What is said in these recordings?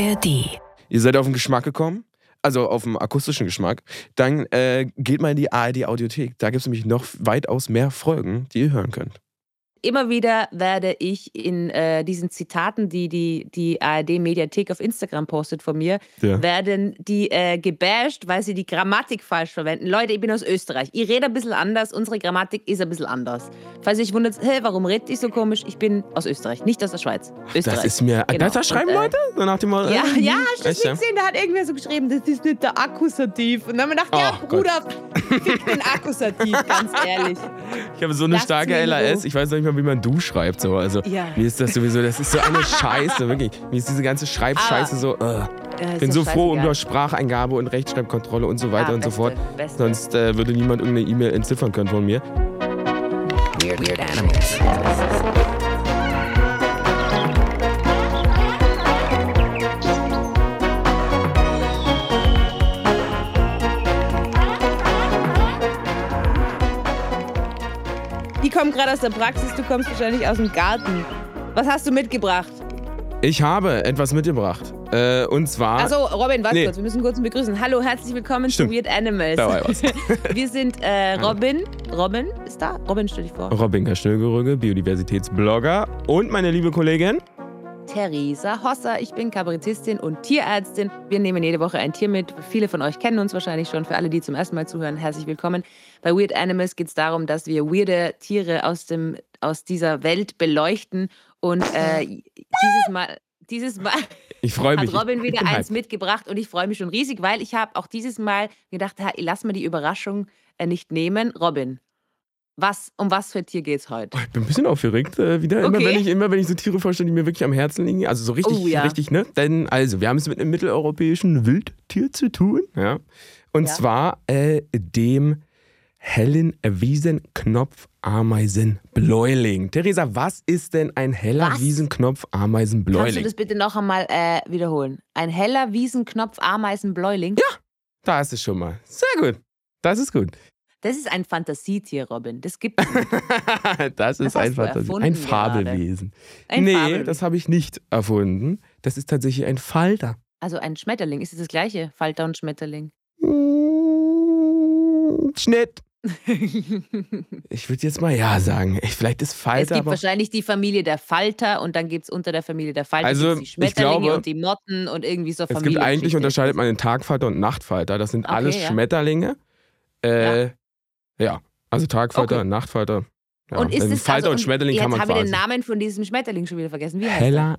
ARD. Ihr seid auf den Geschmack gekommen, also auf den akustischen Geschmack, dann geht mal in die ARD-Audiothek. Da gibt es nämlich noch weitaus mehr Folgen, die ihr hören könnt. Immer wieder werde ich in diesen Zitaten, die ARD-Mediathek auf Instagram postet von mir, werden die gebasht, weil sie die Grammatik falsch verwenden. Leute, ich bin aus Österreich. Ich rede ein bisschen anders, unsere Grammatik ist ein bisschen anders. Falls ihr euch wundert, warum redet ich so komisch? Ich bin aus Österreich, nicht aus der Schweiz. Österreich. Das ist mir... Genau. Das schreiben Leute? So nach dem Motto, ja, hast du das nicht gesehen? Da hat irgendwer so geschrieben, das ist nicht der Akkusativ. Und dann haben wir gedacht, Bruder, fick den Akkusativ, ganz ehrlich. Ich habe so eine starke LAS, ich weiß noch nicht mal, wie man du schreibt. So. Also, mir ist das sowieso, das ist so eine Scheiße, wirklich. Mir ist diese ganze Schreibscheiße so, ich bin so froh um Spracheingabe und Rechtschreibkontrolle und so weiter und so fort. Sonst würde niemand irgendeine E-Mail entziffern können von mir. Weird Animals. Die kommen gerade aus der Praxis, du kommst wahrscheinlich aus dem Garten. Was hast du mitgebracht? Ich habe etwas mitgebracht. Und zwar... Achso, Robin, warte kurz, wir müssen kurz begrüßen. Hallo, herzlich willkommen zu Weird Animals. Da war was. Wir sind Robin. Robin ist da? Robin, stell dich vor. Robin Kaschnögerüge, Biodiversitätsblogger und meine liebe Kollegin... Theresa Hosser, ich bin Kabarettistin und Tierärztin. Wir nehmen jede Woche ein Tier mit. Viele von euch kennen uns wahrscheinlich schon. Für alle, die zum ersten Mal zuhören, herzlich willkommen. Bei Weird Animals geht es darum, dass wir weirde Tiere aus dieser Welt beleuchten. Und dieses Mal ich freue mich. hat Robin wieder eins mitgebracht und ich freue mich schon riesig, weil ich habe auch dieses Mal gedacht, lass mal die Überraschung nicht nehmen. Robin, um was für Tier geht's heute? Ich bin ein bisschen aufgeregt wieder, immer wenn ich so Tiere vorstelle, die mir wirklich am Herzen liegen. Also so richtig, ne? Denn, wir haben es mit einem mitteleuropäischen Wildtier zu tun. Ja? Und zwar dem hellen Wiesenknopfameisenbläuling. Theresa, was ist denn ein heller Wiesenknopfameisenbläuling? Kannst du das bitte noch einmal wiederholen? Ein heller Wiesenknopfameisenbläuling? Ja, da ist es schon mal. Sehr gut. Das ist gut. Das ist ein Fantasietier, Robin. Das gibt es nicht. Das ist ein Fantasietier. Ein Fabelwesen. Fabelwesen. Das habe ich nicht erfunden. Das ist tatsächlich ein Falter. Also ein Schmetterling. Ist es das gleiche? Falter und Schmetterling? Schnitt. Ich würde jetzt mal ja sagen. Vielleicht ist Falter. Es gibt wahrscheinlich die Familie der Falter und dann gibt es unter der Familie der Falter die Schmetterlinge und die Motten und irgendwie so Familien. Es gibt eigentlich, unterscheidet man den Tagfalter und Nachtfalter. Das sind alles Schmetterlinge. Ja, also Tagfalter, Nachtfalter. Ja. Und ist es Falter und Schmetterling kann man quasi. Jetzt habe ich den Namen von diesem Schmetterling schon wieder vergessen. Wie heißt heller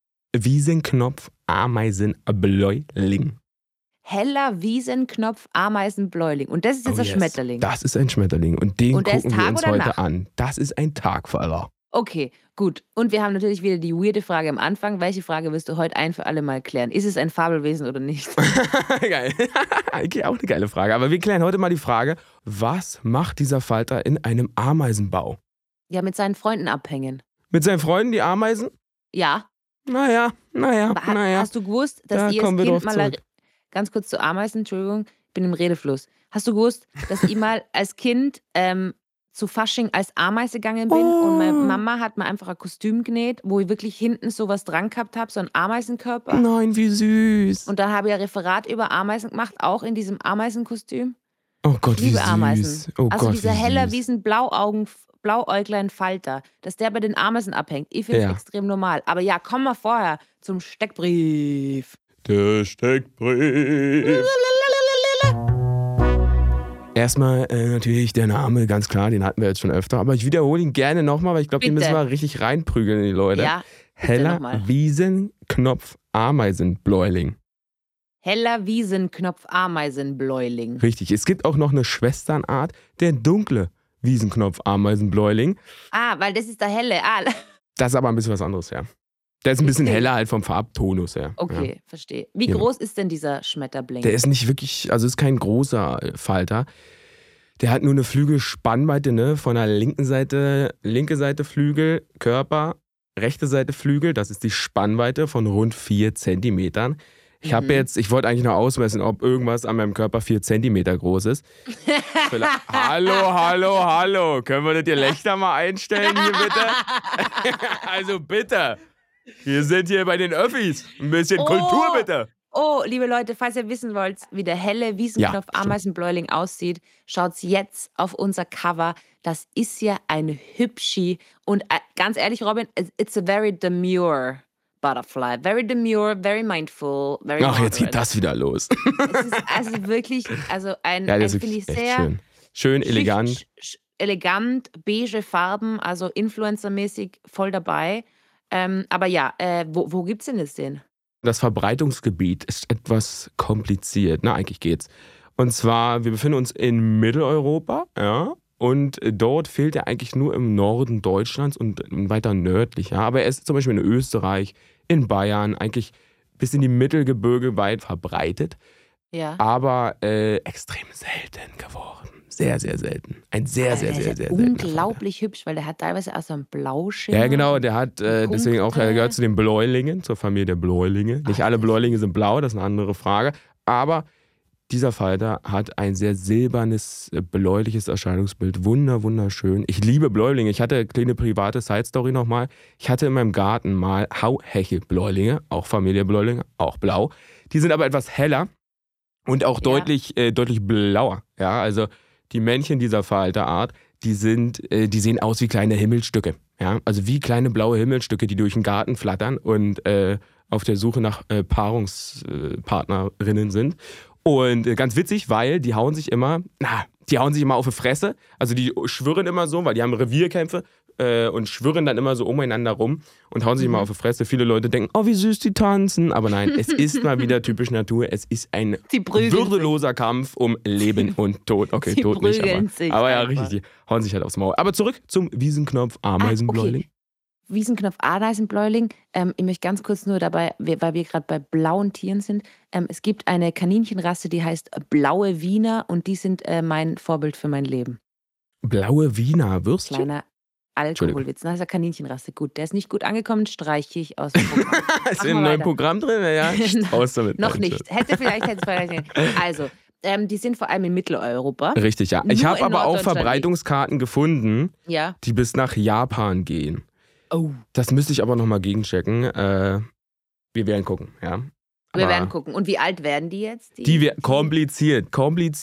Wiesenknopfameisenbläuling. Heller Wiesenknopfameisenbläuling. Und das ist jetzt ein Schmetterling. Das ist ein Schmetterling. Und den gucken wir uns heute an. Das ist ein Tagfalter. Okay, gut. Und wir haben natürlich wieder die weirde Frage am Anfang. Welche Frage wirst du heute ein für alle Mal klären? Ist es ein Fabelwesen oder nicht? Geil. Eigentlich auch eine geile Frage. Aber wir klären heute mal die Frage, was macht dieser Falter in einem Ameisenbau? Ja, mit seinen Freunden abhängen. Mit seinen Freunden, die Ameisen? Ja. Naja. Hast du gewusst, dass ihr als Kind mal... Ganz kurz zu Ameisen, Entschuldigung, ich bin im Redefluss. Hast du gewusst, dass ich mal als Kind zu Fasching als Ameise gegangen bin und meine Mama hat mir einfach ein Kostüm genäht, wo ich wirklich hinten sowas dran gehabt habe, so einen Ameisenkörper. Nein, wie süß. Und dann habe ich ein Referat über Ameisen gemacht, auch in diesem Ameisenkostüm. Oh Gott, wie süß. Ich liebe Ameisen. Oh also Gott, dieser heller Blauäuglein Falter, dass der bei den Ameisen abhängt. Ich finde es extrem normal. Aber ja, kommen wir vorher zum Steckbrief. Der Steckbrief. Erstmal natürlich der Name, ganz klar, den hatten wir jetzt schon öfter. Aber ich wiederhole ihn gerne nochmal, weil ich glaube, den müssen wir richtig reinprügeln in die Leute. Ja, heller Wiesenknopfameisenbläuling. Heller Wiesenknopfameisenbläuling. Richtig, es gibt auch noch eine Schwesternart, der dunkle Wiesenknopfameisenbläuling. Weil das ist der helle. Das ist aber ein bisschen was anderes, ja. Der ist ein bisschen heller halt vom Farbtonus her. Okay, verstehe. Wie groß ist denn dieser Schmetterbling? Der ist nicht wirklich, also ist kein großer Falter. Der hat nur eine Flügelspannweite, ne? Von der linke Seite Flügel, Körper, rechte Seite Flügel. Das ist die Spannweite von rund 4 Zentimetern. Ich wollte eigentlich noch ausmessen, ob irgendwas an meinem Körper 4 Zentimeter groß ist. Hallo. Können wir das Gelächter mal einstellen hier bitte? Also bitte. Wir sind hier bei den Öffis. Ein bisschen Kultur bitte. Oh, liebe Leute, falls ihr wissen wollt, wie der helle Wiesenknopf-Ameisenbläuling aussieht, schaut's jetzt auf unser Cover. Das ist ja ein Hübschi. Und ganz ehrlich, Robin, it's a very demure butterfly. Very demure, very mindful, very Ach, jetzt geht das wieder los. Es ist also wirklich, finde ich sehr schön elegant. Elegant, beige Farben, also influencermäßig voll dabei. Aber ja, wo gibt's denn das denn? Das Verbreitungsgebiet ist etwas kompliziert. Na, eigentlich geht's. Und zwar, wir befinden uns in Mitteleuropa, ja. Und dort fehlt er eigentlich nur im Norden Deutschlands und weiter nördlich. Ja. Aber er ist zum Beispiel in Österreich, in Bayern, eigentlich bis in die Mittelgebirge weit verbreitet. Ja. Aber extrem selten geworden. Sehr, sehr selten. Ein sehr selten. Unglaublich hübsch, weil der hat teilweise auch so einen Blauschimmer. Ja, genau. Der hat deswegen auch, er gehört zu den Bläulingen, zur Familie der Bläulinge. Nicht alle Bläulinge sind blau, das ist eine andere Frage. Aber dieser Falter hat ein sehr silbernes, bläuliches Erscheinungsbild. Wunderschön. Ich liebe Bläulinge. Ich hatte eine kleine private Side-Story nochmal. Ich hatte in meinem Garten mal Hauheche-Bläulinge, auch Familie Bläulinge, auch blau. Die sind aber etwas heller und auch deutlich blauer. Ja, also die Männchen dieser Falterart, die sehen aus wie kleine Himmelstücke. Ja? Also wie kleine blaue Himmelstücke, die durch den Garten flattern und auf der Suche nach Paarungspartnerinnen sind. Und ganz witzig, weil die hauen sich immer auf die Fresse. Also die schwirren immer so, weil die haben Revierkämpfe und schwirren dann immer so umeinander rum und hauen sich immer auf die Fresse. Viele Leute denken, oh, wie süß die tanzen. Aber nein, es ist mal wieder typisch Natur. Es ist ein würdeloser Kampf um Leben und Tod. Okay, die Tod nicht, aber ja, einfach. richtig, die hauen sich halt aufs Maul. Aber zurück zum Wiesenknopf-Ameisenbläuling. Okay. Wiesenknopf-Ameisenbläuling. Ich möchte ganz kurz nur dabei, weil wir gerade bei blauen Tieren sind. Es gibt eine Kaninchenrasse, die heißt Blaue Wiener und die sind mein Vorbild für mein Leben. Blaue Wiener Würstchen? Kleiner Alkoholwitz. Das ist eine Kaninchenrasse. Gut, der ist nicht gut angekommen, streiche ich aus dem Programm. Ist in einem neuen Programm drin? Ja, raus damit. Noch nicht. Hätte vielleicht. Also, die sind vor allem in Mitteleuropa. Richtig, ja. Ich habe aber auch Verbreitungskarten gefunden, die bis nach Japan gehen. Oh. Das müsste ich aber nochmal gegenchecken. Wir werden gucken, ja. Wir werden gucken. Und wie alt werden die jetzt? Kompliziert.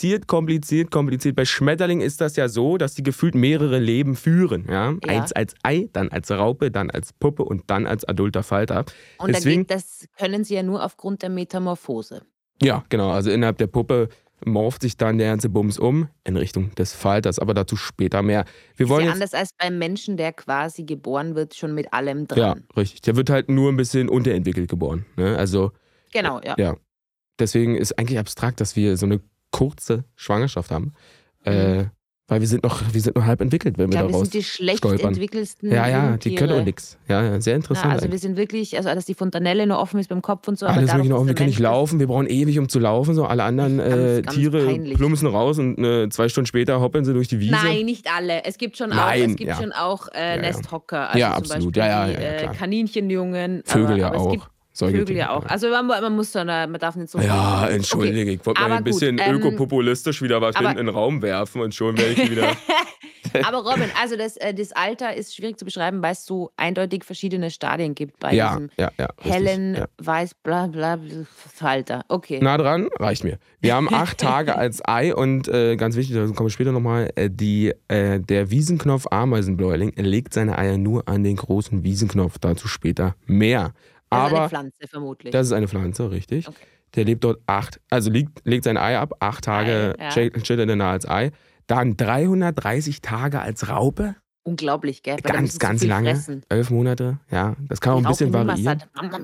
Bei Schmetterlingen ist das ja so, dass die gefühlt mehrere Leben führen. Ja? Eins als Ei, dann als Raupe, dann als Puppe und dann als adulter Falter. Und das können sie ja nur aufgrund der Metamorphose. Ja, genau. Also innerhalb der Puppe morpht sich dann der ganze Bums in Richtung des Falters, aber dazu später mehr. Ist ja anders als beim Menschen, der quasi geboren wird, schon mit allem dran. Ja, richtig. Der wird halt nur ein bisschen unterentwickelt geboren. Ne? Also genau, ja. Deswegen ist eigentlich abstrakt, dass wir so eine kurze Schwangerschaft haben. Weil wir sind noch halb entwickelt, wenn wir daraus wir sind die schlecht stolpern. entwickelsten die können auch nichts. Ja, sehr interessant. Also wir sind wirklich, dass die Fontanelle nur offen ist beim Kopf und so. Alles wirklich noch offen, wir können nicht laufen, wir brauchen ewig, um zu laufen. So alle anderen ganz Tiere peinlich. plumpsen raus und 2 Stunden später hoppeln sie durch die Wiese. Nein, nicht alle. Es gibt schon auch Nesthocker. Also absolut. Zum Beispiel Kaninchenjungen. Vögel aber auch. Vögel ja auch. Also man darf nicht so. Ja, entschuldige, ich wollte mal ein bisschen ökopopulistisch wieder was hinten in den Raum werfen und schon werde ich wieder. Aber Robin, also das Alter ist schwierig zu beschreiben, weil es so eindeutig verschiedene Stadien gibt bei diesem hellen, weiß, bla bla Falter. Okay. Nah dran, reicht mir. Wir haben 8 Tage als Ei und ganz wichtig, da kommen wir später nochmal, der Wiesenknopf-Ameisenbläuling legt seine Eier nur an den großen Wiesenknopf, dazu später mehr. Das ist eine Pflanze vermutlich. Das ist eine Pflanze, richtig. Okay. Der lebt dort legt sein Ei ab, 8 Tage chillt er danach als Ei. Dann 330 Tage als Raupe. Unglaublich, gell? Ganz lange. Fressen. 11 Monate, ja. Das kann auch ein bisschen variieren.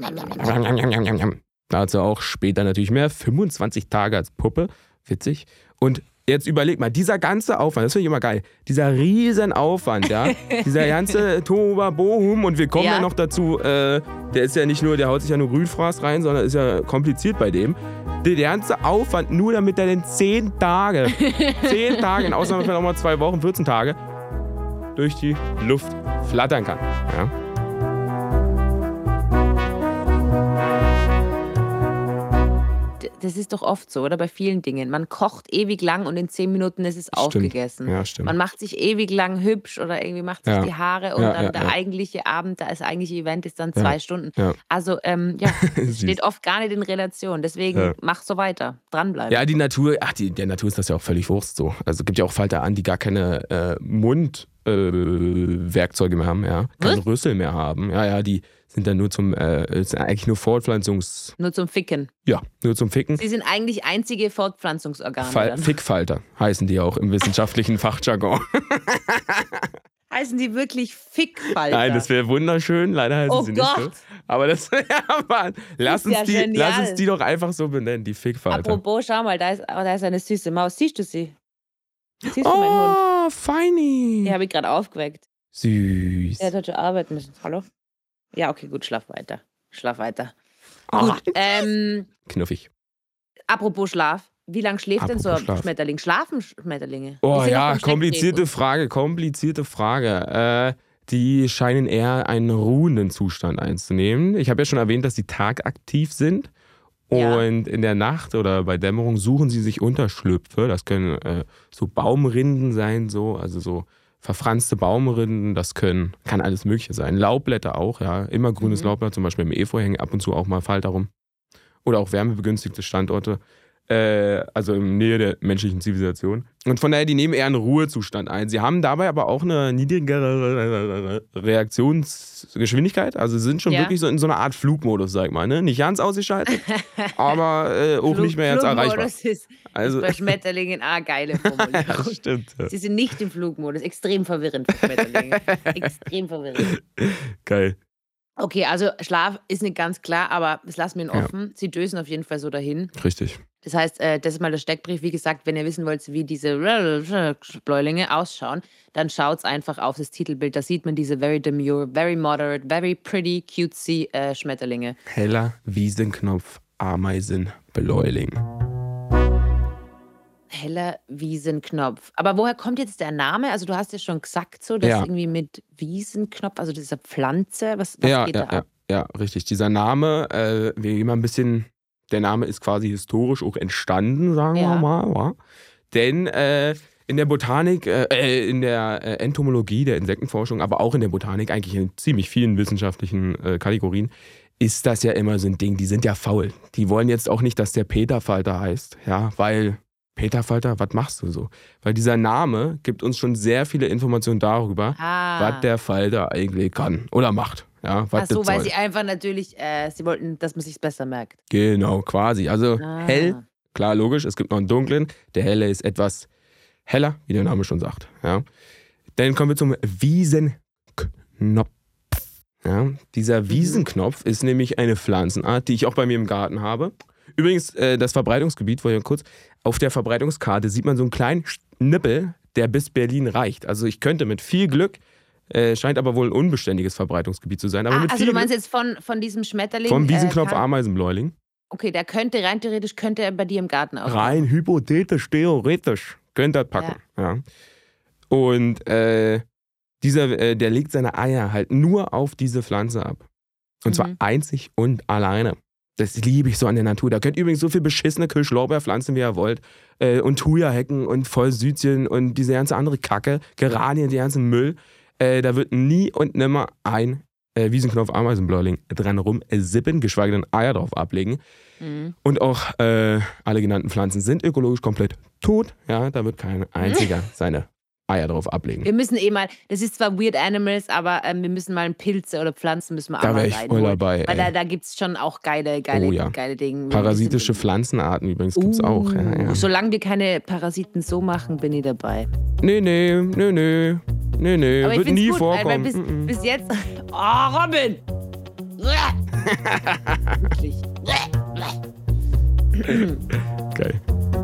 Dazu auch später natürlich mehr. 25 Tage als Puppe. Witzig. Und jetzt überleg mal, dieser ganze Aufwand, das finde ich immer geil, dieser riesen Aufwand, ja, dieser ganze Tohuwabohum und wir kommen ja noch dazu, der ist ja nicht nur, der haut sich ja nur Grünfraß rein, sondern ist ja kompliziert bei dem. Der ganze Aufwand nur, damit er den 10 Tage, in Ausnahmefällen auch mal 2 Wochen, 14 Tage, durch die Luft flattern kann. Ja. das ist doch oft so, oder? Bei vielen Dingen. Man kocht ewig lang und in 10 Minuten ist es aufgegessen. Ja, stimmt. Man macht sich ewig lang hübsch oder irgendwie macht sich die Haare und dann der eigentliche Abend, das eigentliche Event ist dann 2 Stunden. Ja. Also, das steht oft gar nicht in Relation. Deswegen mach so weiter, dranbleiben. Ja, die Natur, der Natur ist das ja auch völlig Wurst so. Also es gibt ja auch Falter an, die gar keine Mundwerkzeuge mehr haben, ja. Keinen Rüssel mehr haben. Ja, die sind dann nur sind eigentlich nur Fortpflanzungs... Nur zum Ficken. Ja, nur zum Ficken. Sie sind eigentlich einzige Fortpflanzungsorgane. Fickfalter heißen die auch im wissenschaftlichen Fachjargon. Heißen die wirklich Fickfalter? Nein, das wäre wunderschön. Leider heißen sie nicht so. Aber das lass uns die doch einfach so benennen, die Fickfalter. Apropos, schau mal, da ist eine süße Maus. Siehst du sie? Siehst du meinen Hund? Oh, feini. Die habe ich gerade aufgeweckt. Süß. Der hat schon arbeiten müssen. Hallo? Ja, okay, gut, schlaf weiter. Gut, knuffig. Apropos Schlaf. Wie lange schläft denn so ein Schmetterling? Schlafen Schmetterlinge? Oh ja, komplizierte Frage. Die scheinen eher einen ruhenden Zustand einzunehmen. Ich habe ja schon erwähnt, dass sie tagaktiv sind. Und in der Nacht oder bei Dämmerung suchen sie sich Unterschlüpfe. Das können so Baumrinden sein, also so verfranste Baumrinden. Das kann alles Mögliche sein. Laubblätter auch, ja. Immer grünes Laubblatt, zum Beispiel im Efeu hängen ab und zu auch mal Falter rum. Oder auch wärmebegünstigte Standorte. Also in Nähe der menschlichen Zivilisation. Und von daher, die nehmen eher einen Ruhezustand ein. Sie haben dabei aber auch eine niedrigere Reaktionsgeschwindigkeit. Also sie sind schon wirklich so in so einer Art Flugmodus, sag ich mal. Ne? Nicht ganz ausgeschaltet, aber auch nicht mehr jetzt erreichbar. Ist bei Schmetterlingen geile Formulierung. Stimmt. Ja. Sie sind nicht im Flugmodus. Extrem verwirrend für Schmetterlinge. Extrem verwirrend. Geil. Okay, also Schlaf ist nicht ganz klar, aber das lassen wir ihn offen. Sie dösen auf jeden Fall so dahin. Richtig. Das heißt, das ist mal der Steckbrief. Wie gesagt, wenn ihr wissen wollt, wie diese Bläulinge ausschauen, dann schaut einfach auf das Titelbild. Da sieht man diese very demure, very moderate, very pretty, cutesy Schmetterlinge. Heller Wiesenknopf, Ameisen, Bläuling. Heller Wiesenknopf. Aber woher kommt jetzt der Name? Also du hast ja schon gesagt, so, dass irgendwie mit Wiesenknopf, also dieser Pflanze, was geht da ab? Ja, richtig. Dieser Name, wir gehen mal ein bisschen, der Name ist quasi historisch auch entstanden, sagen wir mal. Ja? Denn in der Botanik, in der Entomologie, der Insektenforschung, aber auch in der Botanik, eigentlich in ziemlich vielen wissenschaftlichen Kategorien, ist das ja immer so ein Ding, die sind ja faul. Die wollen jetzt auch nicht, dass der Peterfalter heißt, ja, weil Peterfalter, was machst du so? Weil dieser Name gibt uns schon sehr viele Informationen darüber, was der Falter eigentlich kann oder macht. Ja, ach so, weil sie einfach natürlich, sie wollten, dass man sich besser merkt. Genau, quasi. Also hell, klar, logisch, es gibt noch einen dunklen. Der helle ist etwas heller, wie der Name schon sagt. Ja. Dann kommen wir zum Wiesenknopf. Ja, dieser Wiesenknopf ist nämlich eine Pflanzenart, die ich auch bei mir im Garten habe. Übrigens, das Verbreitungsgebiet, vorher kurz, auf der Verbreitungskarte sieht man so einen kleinen Schnippel, der bis Berlin reicht. Also ich könnte mit viel Glück, scheint aber wohl ein unbeständiges Verbreitungsgebiet zu sein. Aber mit also viel du meinst jetzt von diesem Schmetterling? Vom Wiesenknopf Ameisenbläuling. Okay, der könnte rein theoretisch er bei dir im Garten auch. Rein hypothetisch, theoretisch könnte er packen. Ja. Und der legt seine Eier halt nur auf diese Pflanze ab. Und zwar einzig und alleine. Das liebe ich so an der Natur. Da könnt ihr übrigens so viel beschissene Kirschlorbeer pflanzen, wie ihr wollt. Und Thuja-Hecken und Vollsüdchen und diese ganze andere Kacke. Geranien, die ganzen Müll. Da wird nie und nimmer ein Wiesenknopf-Ameisenbläuling dran rumsippen, geschweige denn Eier drauf ablegen. Und auch alle genannten Pflanzen sind ökologisch komplett tot. Ja, da wird kein einziger seine Eier drauf ablegen. Wir müssen mal, das ist zwar Weird Animals, aber wir müssen mal Pilze oder Pflanzen müssen wir da wäre ich voll dabei. Weil da gibt es schon auch geile Dinge. Parasitische Pflanzenarten übrigens gibt es auch. Ja. Solange wir keine Parasiten so machen, bin ich dabei. Nee. Aber wird nie vorkommen. Weil bis jetzt... Oh, Robin! Wirklich. Geil.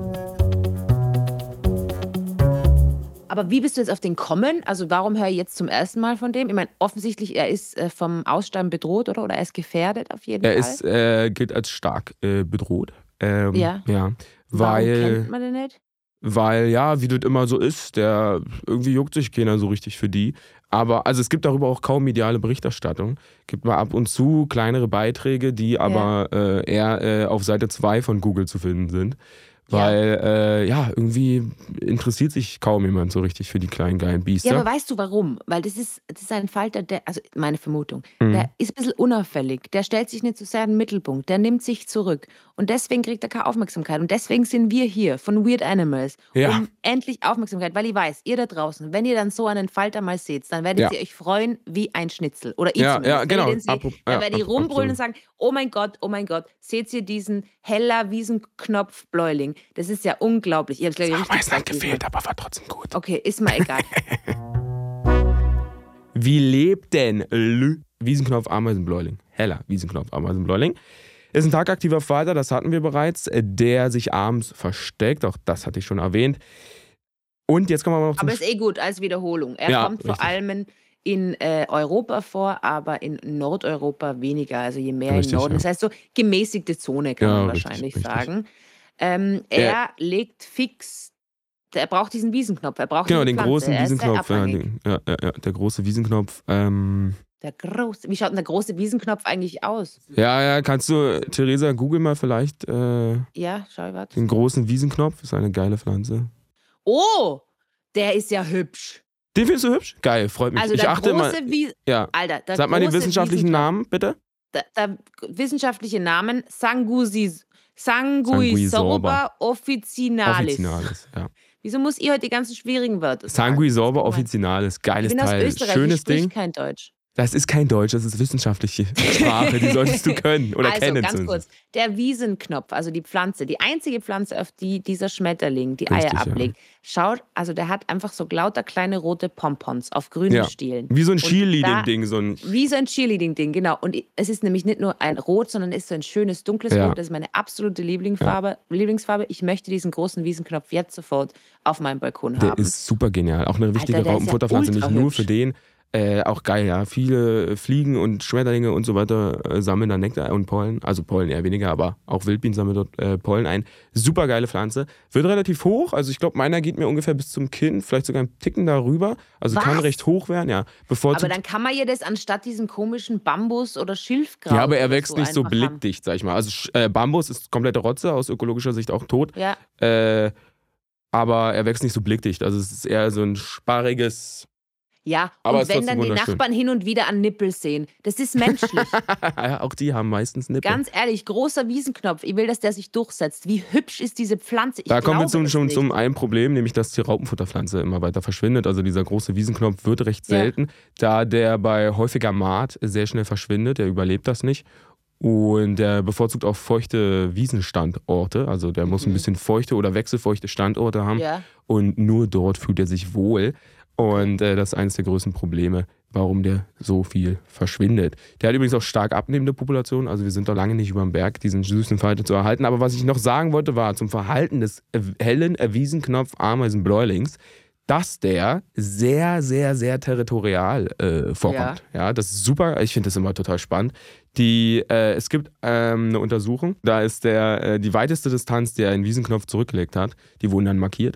Aber wie bist du jetzt auf den kommen? Also warum höre ich jetzt zum ersten Mal von dem? Ich meine, offensichtlich, er ist vom Aussterben bedroht, oder? Oder er ist gefährdet auf jeden Fall. Er gilt als stark bedroht. Ja. Weil, warum kennt man den nicht? weil ja, wie das immer so ist, irgendwie juckt sich keiner so richtig für die. Aber also es gibt darüber auch kaum mediale Berichterstattung. Gibt mal ab und zu kleinere Beiträge, die aber eher auf Seite 2 von Google zu finden sind. Weil, irgendwie interessiert sich kaum jemand so richtig für die kleinen geilen Biester. Ja, aber weißt du warum? Weil das ist ein Falter, also meine Vermutung, der ist ein bisschen unauffällig, der stellt sich nicht so sehr in den Mittelpunkt, der nimmt sich zurück und deswegen kriegt er keine Aufmerksamkeit und deswegen sind wir hier von Weird Animals, um endlich Aufmerksamkeit, weil ich weiß, ihr da draußen, wenn ihr dann so einen Falter mal seht, dann werdet ihr euch freuen wie ein Schnitzel oder ich zumindest. Ja, genau. Wenn ihr den seht, dann werdet ihr rumbrüllen und sagen, oh mein Gott, seht ihr diesen heller Wiesenknopf-Bläuling? Das ist ja unglaublich. Ich hab's, glaube ich, richtig gesagt. Gefehlt, aber war trotzdem gut. Okay, ist mal egal. Wie lebt denn Wiesenknopf-Ameisenbläuling? Heller Wiesenknopf-Ameisenbläuling. Ist ein tagaktiver Falter, das hatten wir bereits, der sich abends versteckt. Auch das hatte ich schon erwähnt. Und jetzt kommen wir noch zum... Aber ist gut als Wiederholung. Er kommt vor allem in Europa vor, aber in Nordeuropa weniger. Also je mehr im Norden. Das heißt so gemäßigte Zone, kann man wahrscheinlich sagen. Er legt fix, er braucht diesen Wiesenknopf, er braucht den großen Wiesenknopf. Der große Wiesenknopf. Wie schaut denn der große Wiesenknopf eigentlich aus? Ja, kannst du, Theresa, google mal vielleicht schau ich, warte. Den großen Wiesenknopf, ist eine geile Pflanze. Oh, der ist ja hübsch. Den findest du hübsch? Geil, freut mich. Also ich achte immer. Alter, sag mal den wissenschaftlichen Namen, bitte. Der wissenschaftliche Namen Sanguisorba officinalis. Ja. Wieso muss ihr heute die ganzen schwierigen Wörter sagen? Sanguisorba officinalis, geiles Teil. Ich bin aus Österreich, schönes Ding. Kein Deutsch. Das ist kein Deutsch, das ist wissenschaftliche Sprache, die solltest du können oder kennen. Also ganz kurz, der Wiesenknopf, also die Pflanze, die einzige Pflanze, auf die dieser Schmetterling die Eier ablegt, schaut, also der hat einfach so lauter kleine rote Pompons auf grünen Stielen. Wie so ein Cheerleading-Ding. Wie so ein Cheerleading-Ding, genau. Und es ist nämlich nicht nur ein Rot, sondern es ist so ein schönes dunkles Rot, das ist meine absolute Lieblingsfarbe. Ich möchte diesen großen Wiesenknopf jetzt sofort auf meinem Balkon haben. Der ist super genial, auch eine wichtige Raupenfutterpflanze, nicht nur für den. Auch geil, ja. Viele Fliegen und Schmetterlinge und so weiter sammeln da Nektar und Pollen. Also Pollen eher weniger, aber auch Wildbienen sammeln dort Pollen ein. Super geile Pflanze. Wird relativ hoch. Also ich glaube, meiner geht mir ungefähr bis zum Kinn, vielleicht sogar einen Ticken darüber. Also kann recht hoch werden, ja. Aber dann kann man ja das anstatt diesem komischen Bambus oder Schilfkraut. Ja, aber er wächst nicht so blickdicht, sag ich mal. Also Bambus ist komplette Rotze, aus ökologischer Sicht auch tot. Ja. Aber er wächst nicht so blickdicht. Also es ist eher so ein sparriges... Ja, aber und wenn dann die Nachbarn hin und wieder an Nippel sehen, das ist menschlich. Ja, auch die haben meistens Nippel. Ganz ehrlich, großer Wiesenknopf, ich will, dass der sich durchsetzt. Wie hübsch ist diese Pflanze? Da kommen wir schon zum einen Problem, nämlich dass die Raupenfutterpflanze immer weiter verschwindet. Also dieser große Wiesenknopf wird recht selten, da der bei häufiger Maat sehr schnell verschwindet. Der überlebt das nicht. Und der bevorzugt auch feuchte Wiesenstandorte. Also der muss ein bisschen feuchte oder wechselfeuchte Standorte haben. Ja. Und nur dort fühlt er sich wohl. Und das ist eines der größten Probleme, warum der so viel verschwindet. Der hat übrigens auch stark abnehmende Populationen, also wir sind da lange nicht über dem Berg, diesen süßen Falter zu erhalten. Aber was ich noch sagen wollte, war zum Verhalten des hellen Wiesenknopf-Ameisenbläulings, dass der sehr, sehr, sehr territorial vorkommt. Ja, das ist super, ich finde das immer total spannend. Es gibt eine Untersuchung, da ist die weiteste Distanz, die ein Wiesenknopf zurückgelegt hat, die wurden dann markiert,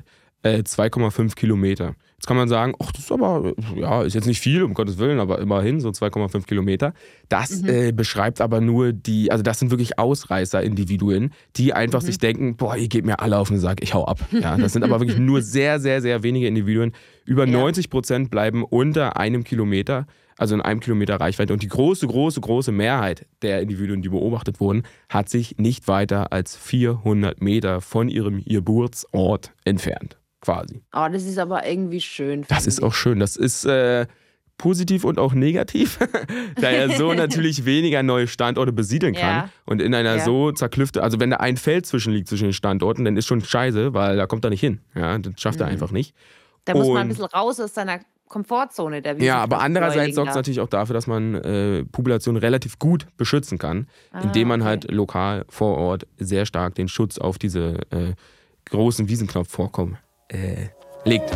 2,5 Kilometer. Jetzt kann man sagen, ach, das ist aber, ist jetzt nicht viel, um Gottes Willen, aber immerhin so 2,5 Kilometer. Das beschreibt aber nur also das sind wirklich Ausreißer-Individuen, die einfach sich denken, boah, ihr geht mir alle auf den Sack, ich hau ab. Ja, das sind aber wirklich nur sehr, sehr, sehr wenige Individuen. Über 90% bleiben unter einem Kilometer, also in einem Kilometer Reichweite. Und die große Mehrheit der Individuen, die beobachtet wurden, hat sich nicht weiter als 400 Meter von ihrem Geburtsort entfernt. Quasi. Oh, das ist aber irgendwie schön. Das ist auch schön. Das ist positiv und auch negativ, da er so natürlich weniger neue Standorte besiedeln kann. Und in einer so zerklüfte, also wenn da ein Feld liegt zwischen den Standorten, dann ist schon scheiße, weil da kommt er nicht hin. Ja, das schafft er einfach nicht. Da muss man ein bisschen raus aus seiner Komfortzone. Aber andererseits sorgt es natürlich auch dafür, dass man Populationen relativ gut beschützen kann, indem man halt lokal vor Ort sehr stark den Schutz auf diese großen Wiesenknopfvorkommen legt.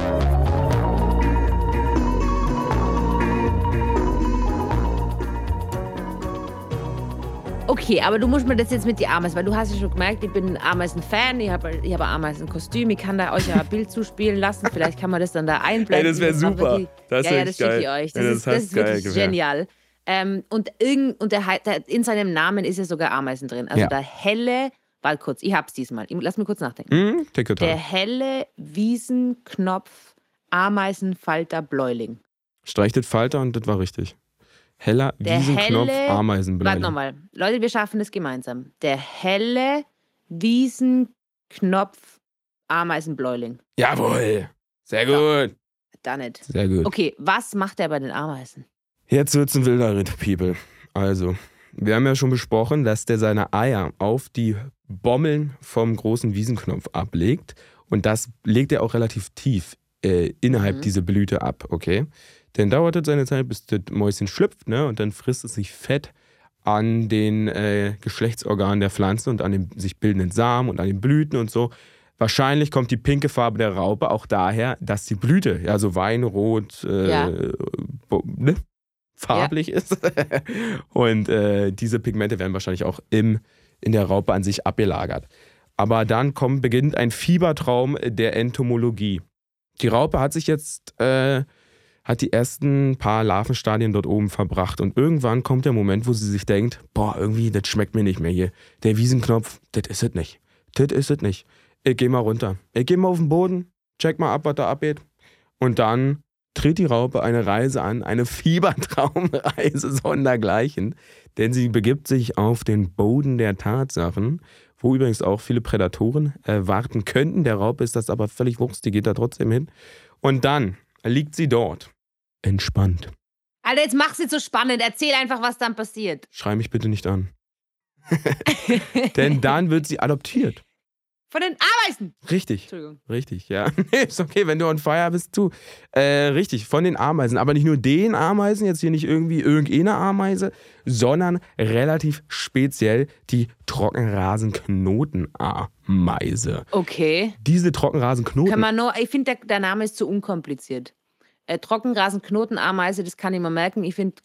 Okay, aber du musst mir das jetzt mit die Ameisen, weil du hast ja schon gemerkt, ich bin ein Ameisen-Fan, ich hab ein Ameisen-Kostüm, ich kann da euch ja ein Bild zuspielen lassen, vielleicht kann man das dann da einblenden. Ey, das wäre super. Das schicke ich euch. Das ist wirklich genial. Und in seinem Namen ist ja sogar Ameisen drin. Also der helle, warte kurz, ich hab's diesmal. Lass mich kurz nachdenken. Der helle Wiesenknopf Ameisenfalter Bläuling. Streich das Falter und das war richtig. Heller Wiesenknopf Ameisenbläuling. Warte nochmal. Leute, wir schaffen das gemeinsam. Der helle Wiesenknopf Ameisenbläuling. Jawohl. Sehr gut. Dann nicht. Sehr gut. Okay, was macht er bei den Ameisen? Jetzt wird's ein wilder Ritt, People. Also, wir haben ja schon besprochen, dass der seine Eier auf die Bommeln vom großen Wiesenknopf ablegt. Und das legt er auch relativ tief innerhalb dieser Blüte ab, okay? Dann dauert es seine Zeit, bis das Mäuschen schlüpft, ne? Und dann frisst es sich Fett an den Geschlechtsorganen der Pflanze und an den sich bildenden Samen und an den Blüten und so. Wahrscheinlich kommt die pinke Farbe der Raupe auch daher, dass die Blüte ja so weinrot farblich ist. Und diese Pigmente werden wahrscheinlich auch in der Raupe an sich abgelagert. Aber dann beginnt ein Fiebertraum der Entomologie. Die Raupe hat sich jetzt hat die ersten paar Larvenstadien dort oben verbracht. Und irgendwann kommt der Moment, wo sie sich denkt, boah, irgendwie, das schmeckt mir nicht mehr hier. Der Wiesenknopf, das ist es nicht. Das ist es nicht. Ich geh mal runter. Ich geh mal auf den Boden, check mal ab, was da abgeht. Und dann tritt die Raupe eine Reise an, eine Fiebertraumreise sondergleichen. Denn sie begibt sich auf den Boden der Tatsachen, wo übrigens auch viele Prädatoren warten könnten. Der Raupe ist das aber völlig wurscht, die geht da trotzdem hin. Und dann liegt sie dort. Entspannt. Alter, jetzt mach's nicht so spannend. Erzähl einfach, was dann passiert. Schrei mich bitte nicht an. Denn dann wird sie adoptiert. Von den Ameisen. Richtig. Entschuldigung. Richtig, ja. Ist okay, wenn du on fire bist, du. Richtig, von den Ameisen. Aber nicht nur den Ameisen, jetzt hier nicht irgendwie irgendeine Ameise, sondern relativ speziell die Trockenrasenknotenameise. Okay. Diese Trockenrasenknoten. Ich finde, der Name ist zu unkompliziert. Trockenrasenknotenameise, das kann ich mir merken. Ich finde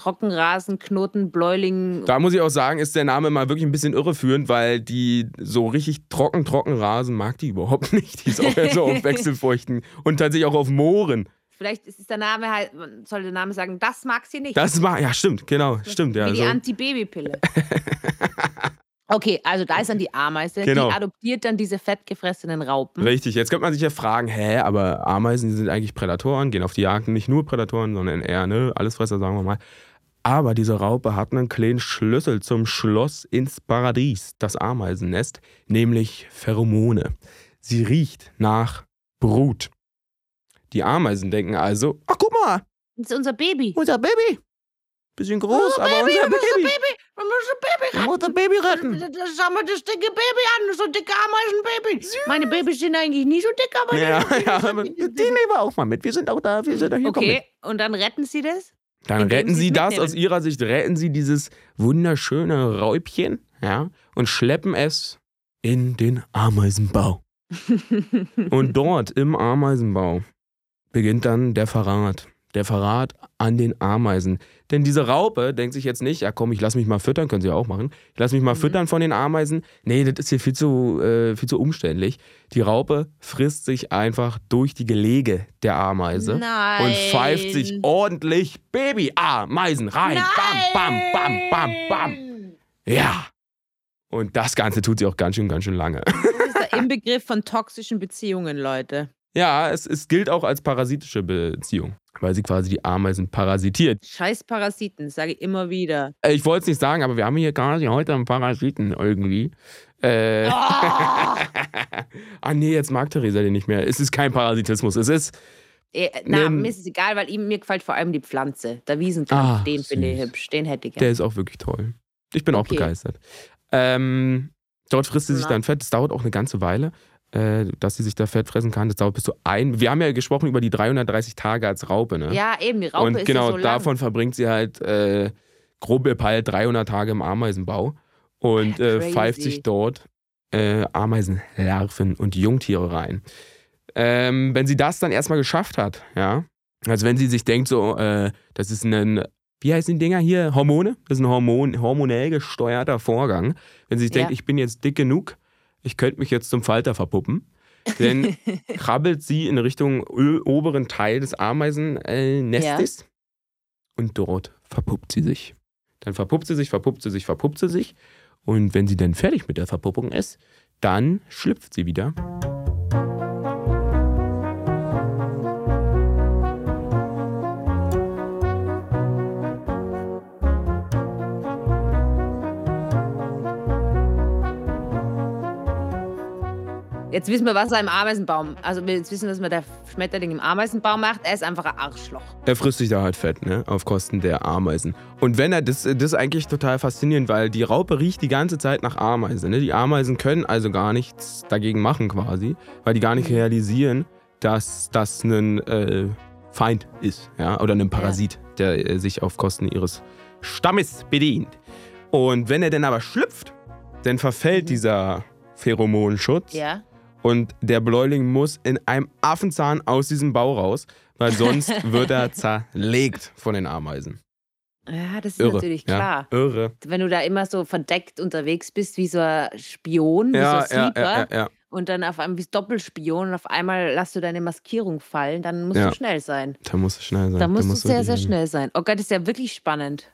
Trockenrasenknotenbläuling. Da muss ich auch sagen, ist der Name mal wirklich ein bisschen irreführend, weil die so richtig trocken Rasen mag die überhaupt nicht. Die ist auch so auf Wechselfeuchten und tatsächlich auch auf Mooren. Vielleicht ist der Name halt, soll der Name sagen, das mag sie nicht. Ja, stimmt, genau, stimmt. Ja, wie die Antibabypille. Okay, also da ist dann die Ameise, genau. Die adoptiert dann diese fettgefressenen Raupen. Richtig, jetzt könnte man sich ja fragen, aber Ameisen die sind eigentlich Prädatoren, gehen auf die Jagd, nicht nur Prädatoren, sondern eher, Allesfresser, sagen wir mal. Aber diese Raupe hat einen kleinen Schlüssel zum Schloss ins Paradies, das Ameisennest, nämlich Pheromone. Sie riecht nach Brut. Die Ameisen denken also, ach guck mal. Das ist unser Baby. Unser Baby. Bisschen groß, aber unser Baby. Wir müssen Baby retten. Wir müssen das Baby retten. Schau mal das dicke Baby an, so dicke Ameisenbaby. Meine Babys sind eigentlich nie so dick, aber aber die nehmen wir auch mal mit. Wir sind auch da, hier. Okay, und dann retten sie das? Dann retten sie das, aus ihrer Sicht retten sie dieses wunderschöne Räubchen, und schleppen es in den Ameisenbau. Und dort im Ameisenbau beginnt dann der Verrat. Der Verrat an den Ameisen. Denn diese Raupe denkt sich jetzt nicht, ja komm, ich lass mich mal füttern, können sie ja auch machen. Ich lass mich mal füttern von den Ameisen. Nee, das ist hier viel zu umständlich. Die Raupe frisst sich einfach durch die Gelege der Ameise. Nein. Und pfeift sich ordentlich Baby-Ameisen rein. Nein. Bam, bam, bam, bam, bam. Ja. Und das Ganze tut sie auch ganz schön lange. Das ist der Inbegriff von toxischen Beziehungen, Leute. Ja, es gilt auch als parasitische Beziehung, weil sie quasi die Ameisen parasitiert. Scheiß Parasiten, sage ich immer wieder. Ich wollte es nicht sagen, aber wir haben hier quasi heute einen Parasiten irgendwie. Ah nee, jetzt mag Theresa den nicht mehr. Es ist kein Parasitismus, es ist... mir ist es egal, weil mir gefällt vor allem die Pflanze. Der Wiesenknopf, den finde ich hübsch, den hätte ich gerne. Der ist auch wirklich toll. Ich bin auch begeistert. Dort frisst sie sich dann Fett, das dauert auch eine ganze Weile. Dass sie sich da Fett fressen kann. Das dauert bis zu wir haben ja gesprochen über die 330 Tage als Raupe, ne? Ja, eben, die Raupe ist genau, ja so lang. davon verbringt sie halt grob gepeilt 300 Tage im Ameisenbau und pfeift sich dort Ameisenlarven und Jungtiere rein. Wenn sie das dann erstmal geschafft hat, also wenn sie sich denkt so, das ist ein wie heißen die Dinger hier? Hormone. Das ist ein hormonell gesteuerter Vorgang. Wenn sie sich denkt, ich bin jetzt dick genug, ich könnte mich jetzt zum Falter verpuppen, dann krabbelt sie in Richtung oberen Teil des Ameisennestes und dort verpuppt sie sich. Dann verpuppt sie sich. Und wenn sie dann fertig mit der Verpuppung ist, dann schlüpft sie wieder. Jetzt wissen wir, was er im Ameisenbaum, also wir jetzt wissen, was der Schmetterling im Ameisenbaum macht. Er ist einfach ein Arschloch. Er frisst sich da halt Fett, ne? Auf Kosten der Ameisen. Und wenn er, das ist eigentlich total faszinierend, weil die Raupe riecht die ganze Zeit nach Ameisen. Ne? Die Ameisen können also gar nichts dagegen machen quasi, weil die gar nicht realisieren, dass das ein Feind ist, ja? Oder ein Parasit, der sich auf Kosten ihres Stammes bedient. Und wenn er dann aber schlüpft, dann verfällt dieser Pheromonschutz. Ja. Und der Bläuling muss in einem Affenzahn aus diesem Bau raus, weil sonst wird er zerlegt von den Ameisen. Ja, das ist natürlich klar. Ja, irre. Wenn du da immer so verdeckt unterwegs bist, wie so ein Spion, wie so ein Sleeper, und dann auf einmal bist Doppelspion und auf einmal lässt du deine Maskierung fallen, dann musst du schnell sein. Da musst du schnell sein. Da musst du sehr, sehr schnell sein. Oh Gott, das ist ja wirklich spannend.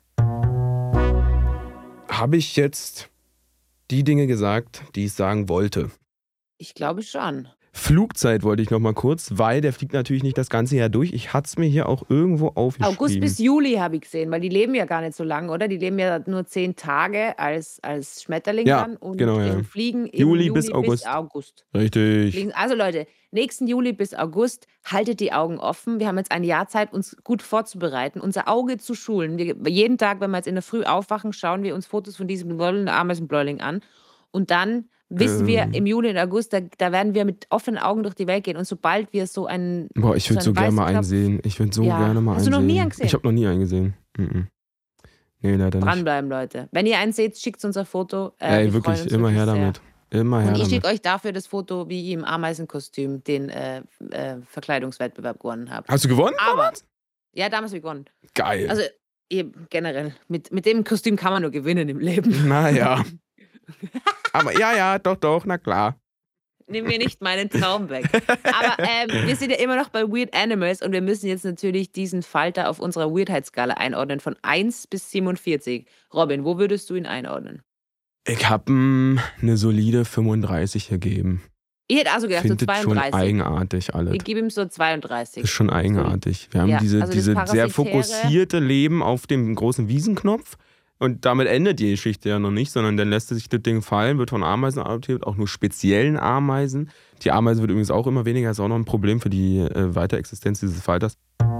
Habe ich jetzt die Dinge gesagt, die ich sagen wollte? Ich glaube schon. Flugzeit wollte ich noch mal kurz, weil der fliegt natürlich nicht das ganze Jahr durch. Ich hatte es mir hier auch irgendwo aufgeschrieben. August bis Juli habe ich gesehen, weil die leben ja gar nicht so lange, oder? Die leben ja nur 10 Tage als Schmetterling dann und fliegen im Juli bis August. Richtig. Also Leute, nächsten Juli bis August, haltet die Augen offen. Wir haben jetzt ein Jahr Zeit, uns gut vorzubereiten, unser Auge zu schulen. Jeden Tag, wenn wir jetzt in der Früh aufwachen, schauen wir uns Fotos von diesem Ameisenbläuling an. Und dann wissen wir, im Juli und August, da werden wir mit offenen Augen durch die Welt gehen. Und sobald wir so einen. Boah, ich würde so gerne mal einen sehen. Ich würde so gerne mal einen sehen. Hast du noch nie einen gesehen? Ich habe noch nie einen gesehen. Nee, leider nicht. Dranbleiben, Leute. Wenn ihr einen seht, schickt uns ein Foto. Ey, wirklich, immer her damit. Immer her damit. Und ich schicke euch dafür das Foto, wie ich im Ameisenkostüm den Verkleidungswettbewerb gewonnen habe. Hast du gewonnen? Ja, damals habe ich gewonnen. Geil. Also generell, mit dem Kostüm kann man nur gewinnen im Leben. Naja. Aber doch, na klar. Nimm mir nicht meinen Traum weg. Aber wir sind ja immer noch bei Weird Animals und wir müssen jetzt natürlich diesen Falter auf unserer Weirdheitsskala einordnen von 1 bis 47. Robin, wo würdest du ihn einordnen? Ich habe ihm eine solide 35 gegeben. Ich hätte also gedacht, so 32. Schon eigenartig alles. Ich gebe ihm so 32. Das ist schon eigenartig. Wir haben diese sehr fokussierte Leben auf dem großen Wiesenknopf. Und damit endet die Geschichte ja noch nicht, sondern dann lässt sich das Ding fallen, wird von Ameisen adoptiert, auch nur speziellen Ameisen. Die Ameise wird übrigens auch immer weniger, ist auch noch ein Problem für die Weiterexistenz dieses Falters.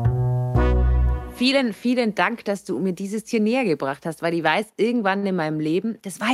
Vielen, vielen Dank, dass du mir dieses Tier näher gebracht hast, weil ich weiß, irgendwann in meinem Leben,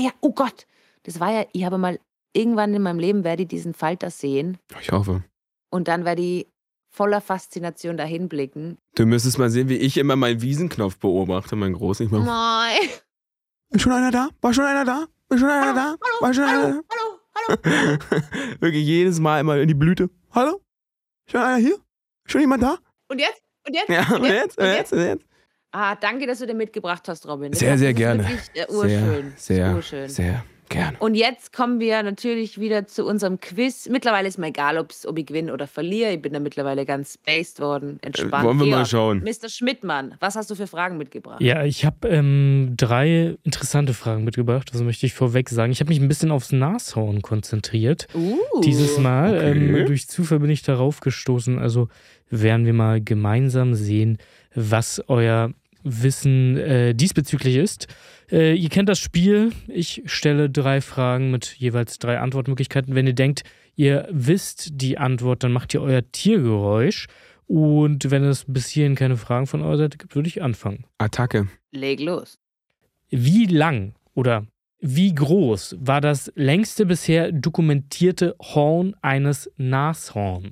ich habe mal, irgendwann in meinem Leben werde ich diesen Falter sehen. Ich hoffe. Und dann werde ich voller Faszination dahin blicken. Du müsstest mal sehen, wie ich immer meinen Wiesenknopf beobachte, mein Großen. Nein. Ist schon einer da? War schon einer da? Ist schon einer da? War schon einer da? Hallo. Wirklich jedes Mal immer in die Blüte. Hallo? Ist schon einer hier? Ist schon jemand da? Und jetzt? Ja, und jetzt? Danke, dass du den mitgebracht hast, Robin. Sehr, sehr gerne. Wirklich urschön. Sehr gerne. Und jetzt kommen wir natürlich wieder zu unserem Quiz. Mittlerweile ist mir egal, ob ich gewinne oder verliere. Ich bin da mittlerweile ganz based worden, entspannt. Wollen wir mal schauen. Mr. Schmidtmann, was hast du für Fragen mitgebracht? Ja, ich habe 3 interessante Fragen mitgebracht. Das möchte ich vorweg sagen. Ich habe mich ein bisschen aufs Nashorn konzentriert. Dieses Mal. Okay. Durch Zufall bin ich darauf gestoßen. Also werden wir mal gemeinsam sehen, was euer Wissen diesbezüglich ist. Ihr kennt das Spiel. Ich stelle 3 Fragen mit jeweils 3 Antwortmöglichkeiten. Wenn ihr denkt, ihr wisst die Antwort, dann macht ihr euer Tiergeräusch. Und wenn es bis hierhin keine Fragen von eurer Seite gibt, würde ich anfangen. Attacke. Leg los. Wie lang oder wie groß war das längste bisher dokumentierte Horn eines Nashorn?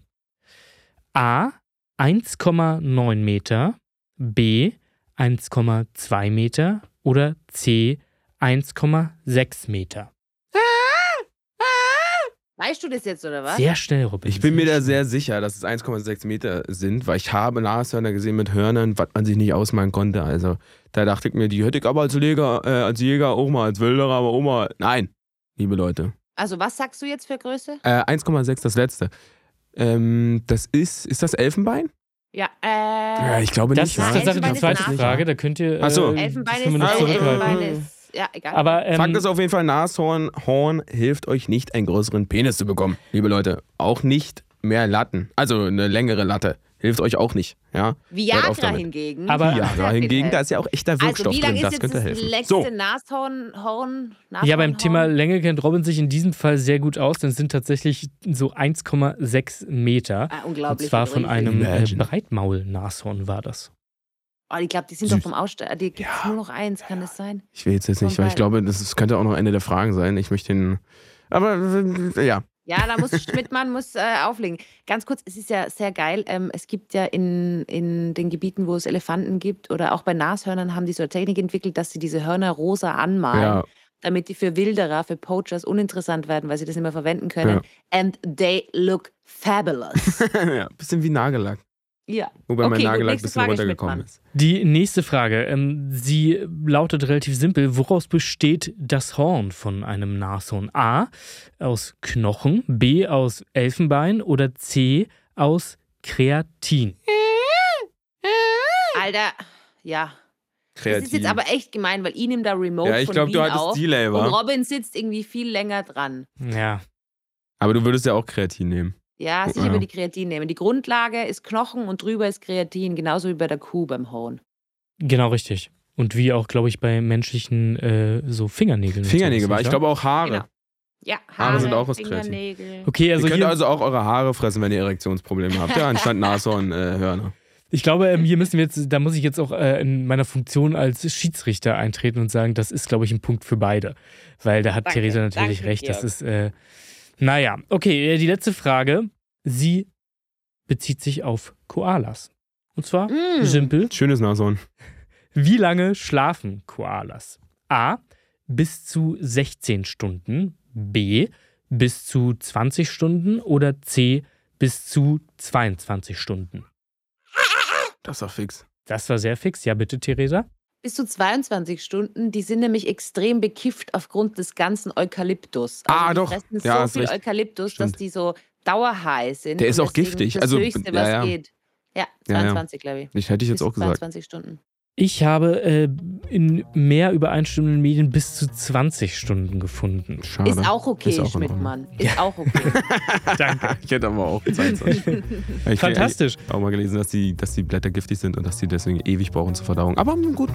A. 1,9 Meter. B. 1,2 Meter oder C. 1,6 Meter? Weißt du das jetzt, oder was? Sehr schnell, Robin. Ich bin mir da sehr sicher, dass es 1,6 Meter sind, weil ich habe Nashörner gesehen mit Hörnern, was man sich nicht ausmalen konnte. Also da dachte ich mir, die hätte ich aber als Jäger auch mal, als Wilderer aber auch mal. Nein, liebe Leute. Also was sagst du jetzt für Größe? 1,6 das letzte. Das ist das Elfenbein? Ja, Ja, ich glaube Das nicht. ist ja. tatsächlich die Elfenbein ist zweite Nashorn. Frage, da könnt ihr Ach so. Elfenbein die 5 Minuten ist, zurückhalten. Elfenbein ist, ja, egal. Aber Fakt ist auf jeden Fall, Nashorn hilft euch nicht, einen größeren Penis zu bekommen, liebe Leute. Auch nicht mehr Latten. Also eine längere Latte. Hilft euch auch nicht. Ja? Hört auf Viagra damit. hingegen. Aber- Viagra hingegen, da ist ja auch echter Wirkstoff also wie lang drin. ist Das jetzt könnte das helfen. längste So, Nashorn? ja, beim Thema Länge kennt Robin sich in diesem Fall sehr gut aus, denn es sind tatsächlich so 1,6 Meter. Und Unglaublich. zwar von einem Imagine. Breitmaul-Nashorn war das. Oh, ich glaube, die sind Süß. doch vom Aussteiger. Die gibt es nur noch eins, kann das sein? ich will jetzt nicht, weil ich glaube, das könnte auch noch Ende der Fragen sein. Ich möchte den. Aber ja. Ja, da muss Schmidtmann auflegen. Ganz kurz, es ist ja sehr geil. Es gibt ja in den Gebieten, wo es Elefanten gibt oder auch bei Nashörnern haben die so eine Technik entwickelt, dass sie diese Hörner rosa anmalen, Ja. damit die für Wilderer, für Poachers uninteressant werden, weil sie das nicht mehr verwenden können. And they look fabulous. Ja, bisschen wie Nagellack. Ja. Wobei mein Okay, gut, Nagellack ein nächste bisschen Frage, runtergekommen Schmidtmann. ist. Die nächste Frage, sie lautet relativ simpel. Woraus besteht das Horn von einem Nashorn? A, aus Knochen, B, aus Elfenbein oder C, aus Kreatin? Alter, ja. Kreativ. Das ist jetzt aber echt gemein, weil ich nehme da Remote Ja, ich von glaube, du Wien hattest auf Delay, und wa? Robin sitzt irgendwie viel länger dran. Ja, Aber du würdest ja auch Kreatin nehmen. Ja, sicher Ja. würde die Kreatin nehmen. Die Grundlage ist Knochen und drüber ist Kreatin, genauso wie bei der Kuh beim Horn. genau richtig. Und wie auch, glaube ich, bei menschlichen so Fingernägeln. und Fingernägel sowas, war. nicht Ich wahr? glaube auch Haare. Genau. Ja, Haare sind auch aus Kreatin. Fingernägel. Okay, Ihr also könnt hier, also auch eure Haare fressen, wenn ihr Erektionsprobleme habt. Ja, anstatt Nashorn-Hörner. ich glaube, hier müssen wir jetzt, da muss ich jetzt auch in meiner Funktion als Schiedsrichter eintreten und sagen, das ist, glaube ich, ein Punkt für beide. Weil da hat Danke, Theresa natürlich danke, recht. Das Georg. ist, naja, okay, die letzte Frage. Sie bezieht sich auf Koalas. Und zwar simpel. Schönes Nashorn. Wie lange schlafen Koalas? A. Bis zu 16 Stunden. B. Bis zu 20 Stunden. Oder C. Bis zu 22 Stunden. Das war fix. Das war sehr fix. Ja, bitte, Theresa. Bis zu 22 Stunden, die sind nämlich extrem bekifft aufgrund des ganzen Eukalyptus. Ah, die doch. fressen Ja, so hast viel recht. Eukalyptus, Stimmt. dass die so dauerhigh sind. Der ist und auch deswegen giftig. Das Also, Höchste, ja, was ja. geht. Ja, Ja, ja. 22, glaube ich. Ich hätte ich jetzt Bis auch zu gesagt. 22 Stunden. Ich habe in mehr übereinstimmenden Medien bis zu 20 Stunden gefunden. Schade. Ist auch okay, Ist auch in Schmidtmann. Ist auch okay. Danke. Ich hätte aber auch 22. Ich Fantastisch. habe auch mal gelesen, dass die Blätter giftig sind und dass die deswegen ewig brauchen zur Verdauung. Aber gut.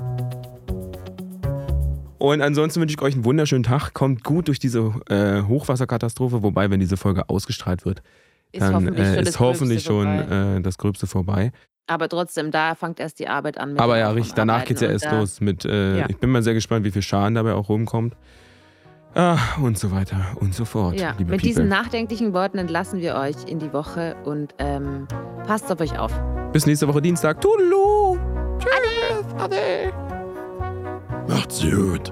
Und ansonsten wünsche ich euch einen wunderschönen Tag. Kommt gut durch diese Hochwasserkatastrophe. Wobei, wenn diese Folge ausgestrahlt wird, dann ist hoffentlich schon das Gröbste vorbei. Aber trotzdem, da fängt erst die Arbeit an. Mit Aber dem ja, Auf- richtig, und danach Arbeiten geht es ja und erst da- los mit, Ja. ich bin mal sehr gespannt, wie viel Schaden dabei auch rumkommt. Und so weiter und so fort. Ja, liebe mit People. diesen nachdenklichen Worten entlassen wir euch in die Woche und passt auf euch auf. Bis nächste Woche Dienstag. Tudelu. Tschüss. Ade. Macht's gut.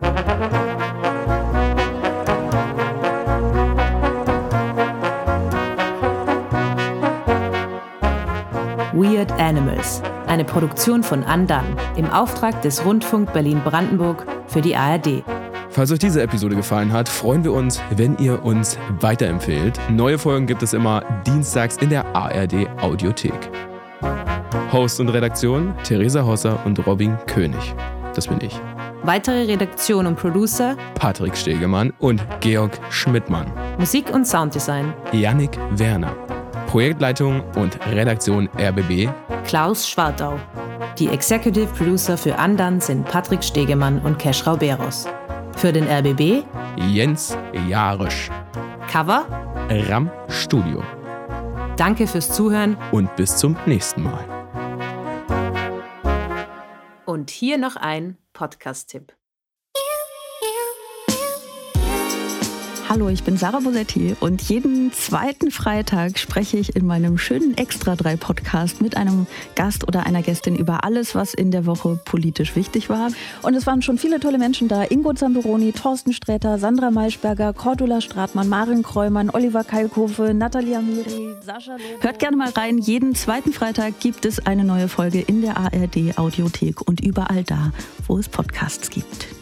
Weird Animals, eine Produktion von Undone im Auftrag des Rundfunk Berlin-Brandenburg für die ARD. Falls euch diese Episode gefallen hat, freuen wir uns, wenn ihr uns weiterempfehlt. Neue Folgen gibt es immer dienstags in der ARD Audiothek. Host und Redaktion Theresa Hosser und Robin König. Das bin ich. Weitere Redaktion und Producer, Patrick Stegemann und Georg Schmidtmann. Musik und Sounddesign, Yannick Werner. Projektleitung und Redaktion RBB. Klaus Schwartau. Die Executive Producer für Undone sind Patrick Stegemann und Kesh Rauberos. Für den RBB Jens Jarisch. Cover. Ram Studio. Danke fürs Zuhören. Und bis zum nächsten Mal. Und hier noch ein Podcast-Tipp. Hallo, ich bin Sarah Bosetti und jeden zweiten Freitag spreche ich in meinem schönen Extra 3 Podcast mit einem Gast oder einer Gästin über alles, was in der Woche politisch wichtig war. Und es waren schon viele tolle Menschen da. Ingo Zamperoni, Thorsten Sträter, Sandra Maischberger, Cordula Stratmann, Maren Kreumann, Oliver Kalkofe, Nathalie Amiri, Sascha Lobo. Hört gerne mal rein. Jeden zweiten Freitag gibt es eine neue Folge in der ARD Audiothek und überall da, wo es Podcasts gibt.